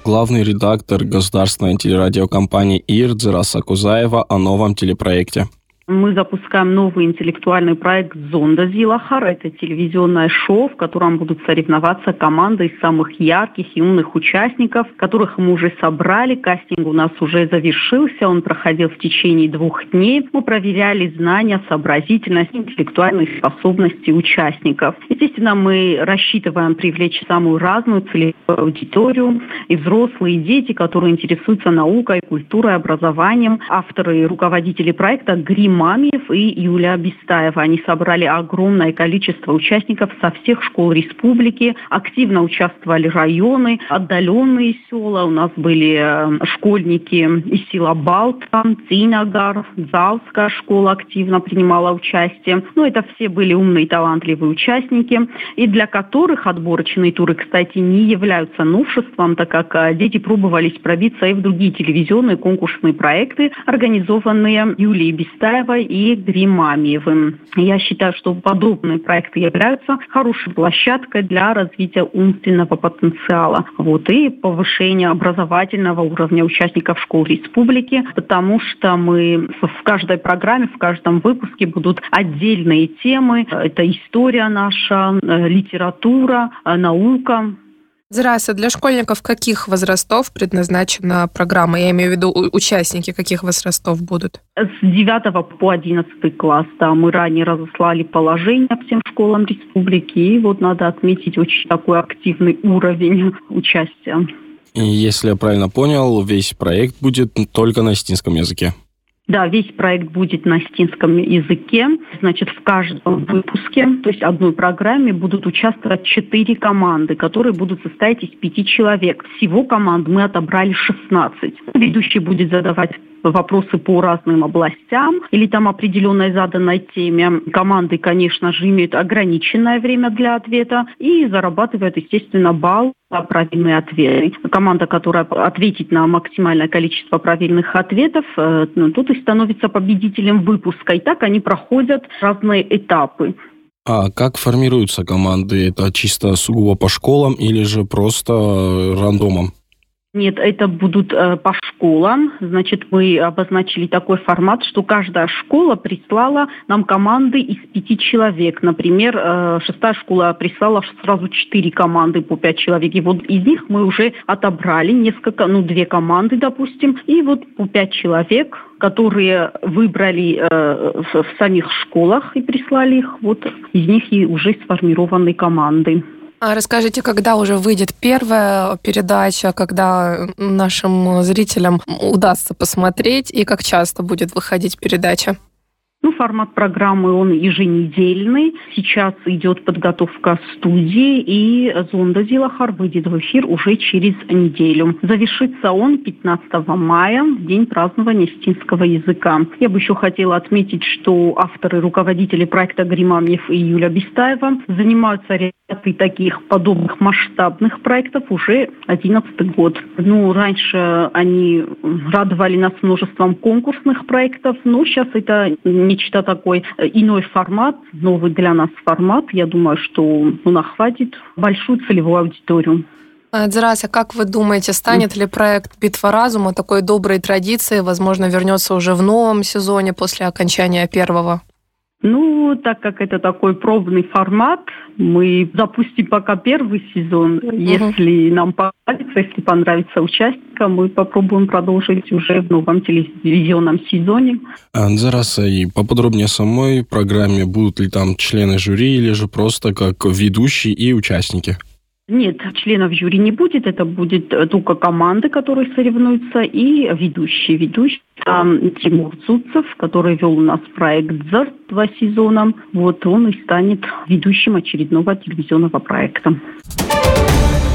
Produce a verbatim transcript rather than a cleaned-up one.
Главный редактор государственной телерадиокомпании ИР Дзыраса Кузаева о новом телепроекте. Мы запускаем новый интеллектуальный проект «Зонда Зилахар». Это телевизионное шоу, в котором будут соревноваться команды из самых ярких и умных участников, которых мы уже собрали. Кастинг у нас уже завершился, он проходил в течение двух дней. Мы проверяли знания, сообразительность, интеллектуальные способности участников. Естественно, мы рассчитываем привлечь самую разную целевую аудиторию, и взрослые, и дети, которые интересуются наукой, культурой, образованием. Авторы и руководители проекта Грим Мамиев и Юлия Бестаева. Они собрали огромное количество участников со всех школ республики. Активно участвовали районы, отдаленные села. У нас были школьники из села Балта, Цинагар, Залская школа активно принимала участие. Ну, это все были умные, талантливые участники, и для которых отборочные туры, кстати, не являются новшеством, так как дети пробовались пробиться и в другие телевизионные конкурсные проекты, организованные Юлией Бестаевой и Грим Мамиевым. Я считаю, что подобные проекты являются хорошей площадкой для развития умственного потенциала, вот, и повышения образовательного уровня участников школ республики, потому что мы в каждой программе, в каждом выпуске будут отдельные темы. Это история наша, литература, наука. Дзыраса, для школьников каких возрастов предназначена программа? Я имею в виду участники каких возрастов будут? С девятого по одиннадцатый класс. Да, мы ранее разослали положение всем школам республики, и вот надо отметить очень такой активный уровень участия. И если я правильно понял, весь проект будет только на осетинском языке. Да, весь проект будет на осетинском языке. Значит, в каждом выпуске, то есть одной программе, будут участвовать четыре команды, которые будут состоять из пяти человек. Всего команд мы отобрали шестнадцать. Ведущий будет задавать вопросы по разным областям или там определенной заданной теме. Команды, конечно же, имеют ограниченное время для ответа и зарабатывают, естественно, балл за правильные ответы. Команда, которая ответит на максимальное количество правильных ответов, ну, тут и становится победителем выпуска. И так они проходят разные этапы. А как формируются команды? Это чисто сугубо по школам или же просто рандомом? Нет, это будут э, по школам. Значит, мы обозначили такой формат, что каждая школа прислала нам команды из пяти человек. Например, э, шестая школа прислала сразу четыре команды по пять человек. И вот из них мы уже отобрали несколько, ну, две команды, допустим, и вот по пять человек, которые выбрали э, в, в самих школах и прислали их. Вот из них и уже сформированы команды. А расскажите, когда уже выйдет первая передача, когда нашим зрителям удастся посмотреть, и как часто будет выходить передача? Ну, формат программы, он еженедельный. Сейчас идет подготовка студии, и «Зонда Зилахар» выйдет в эфир уже через неделю. Завершится он пятнадцатого мая, в день празднования осетинского языка. Я бы еще хотела отметить, что авторы, руководители проекта Грим Мамиев и Юлия Бестаева занимаются рядом таких подобных масштабных проектов уже одиннадцатый год. Ну, раньше они радовали нас множеством конкурсных проектов, но сейчас это нечто такой иной формат, новый для нас формат. Я думаю, что он охватит большую целевую аудиторию. Дзыраса, как вы думаете, станет ли проект «Битва разума» такой доброй традицией, возможно, вернется уже в новом сезоне после окончания первого? Ну, так как это такой пробный формат, мы запустим пока первый сезон. Угу. Если нам понравится, если понравится участникам, мы попробуем продолжить уже в новом телевизионном сезоне. Дзыраса, и поподробнее о самой программе, будут ли там члены жюри или же просто как ведущие и участники? Нет, членов жюри не будет, это будет только команды, которые соревнуются, и ведущий. Ведущий там Тимур Цуцев, который вел у нас проект «Дзар» два сезона. Вот он и станет ведущим очередного телевизионного проекта.